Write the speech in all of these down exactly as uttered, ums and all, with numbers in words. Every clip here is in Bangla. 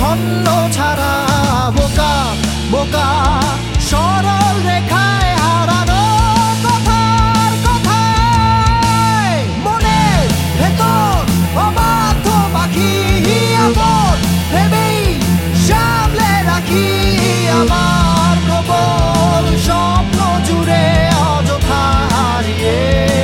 ছন্ন ছাড়া বোকা বোকা সরল রেখায় হারানো কথার কথায় মনের ভেতর অবাধ্য পাখি আপন ভেবেই সামলে রাখি আমার প্রবল স্বপ্ন জুড়ে অযথা হারিয়ে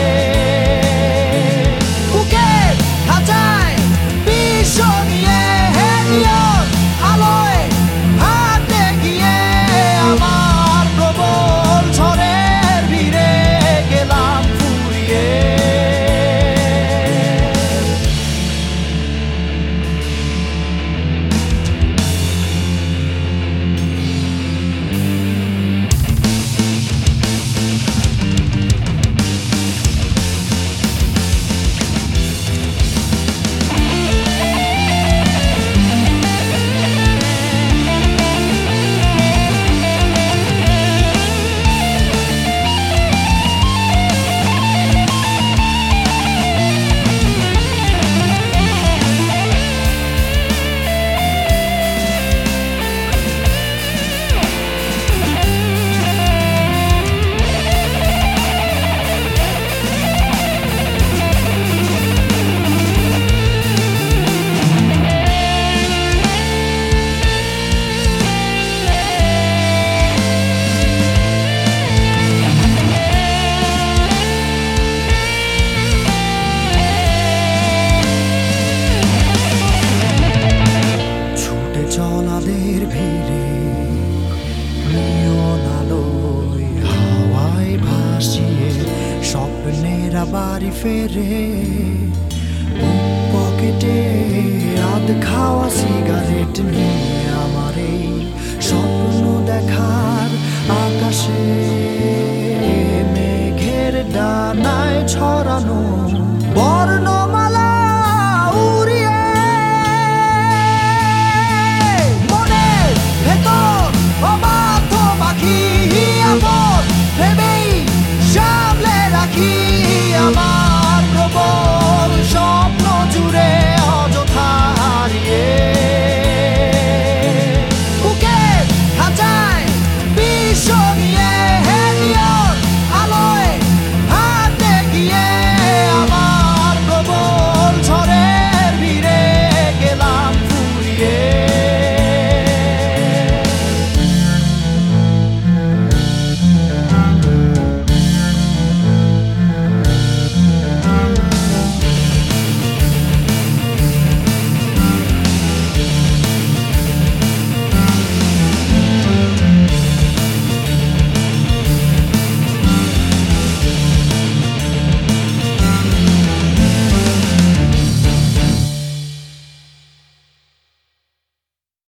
বুকের খাঁচায় বিশ্ব নিয়ে হেলিয়ন আলোয় হাঁটতে গিয়ে আমার প্রবল ঝড়ের ভিড়ে গেলাম ফুরিয়ে চলাদের ভিড়ে নিয়ন আলোয় হাওয়ায় ভাসিয়ে স্বপ্নেরা বাড়ি ফেরে পকেটে আধ খাওয়া সিগারেট নিয়ে